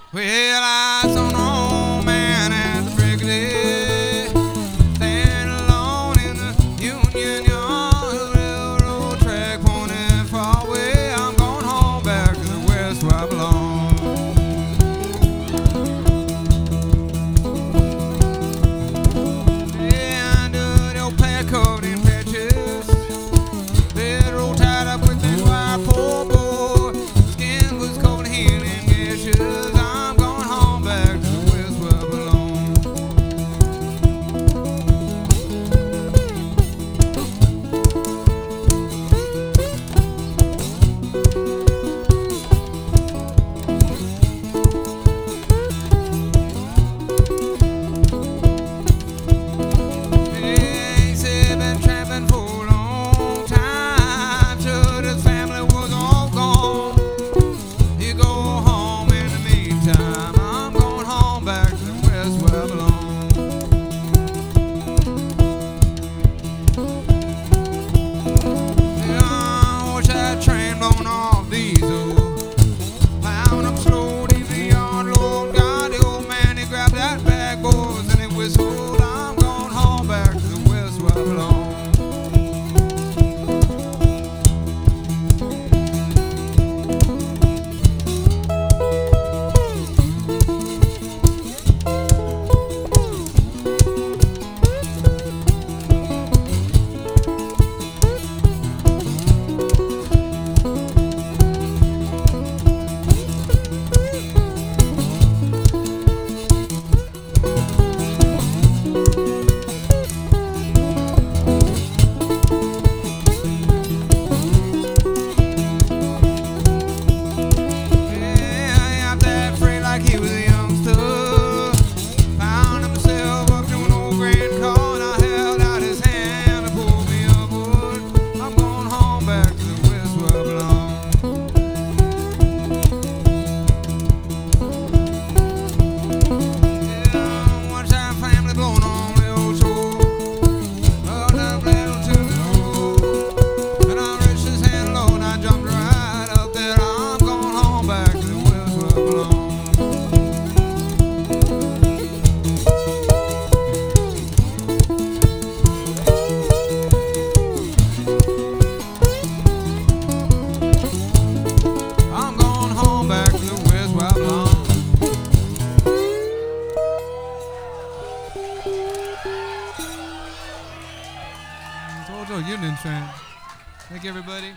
Well, I saw an old man at the break of day, standing alone in the Union Yard, railroad track pointing far away. I'm going home back to the West where I belong. Yeah, under the old plaid coat in patches, bed rolled tied up with that white poor boy. Skin was cold and healing gashes. I'm going home back to the West where I belong. He said been trapping for a long time, sure his family was all gone. You go home in the meantime. I'm going home back to the West where I belong. Yeah, I wish that train blown off diesel, plowing up slow deep in the yard. Lord God, the old man, he grabbed that bag, boys, and he whistled. I'm going home back to the West where I belong. Yeah, out that freight like he was a youngster, found himself up to an old grand car, and I held out his hand to pull me aboard. I'm going home back to the West where I belong. Yeah, one time family blown on the old shore, well, that blade to the road, and I reached his hand low and I jumped right up there. I'm going home back to the West where I belong. I'm going home back to the West where I belong. Told you, Union fan. Thank you, everybody.